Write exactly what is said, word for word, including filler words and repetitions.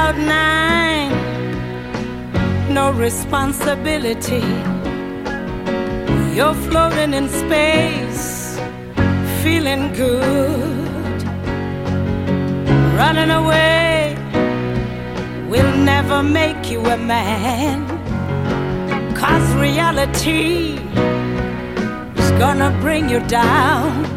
cloud nine, no responsibility. You're floating in space, feeling good. Running away will never make you a man, 'cause reality is gonna bring you down.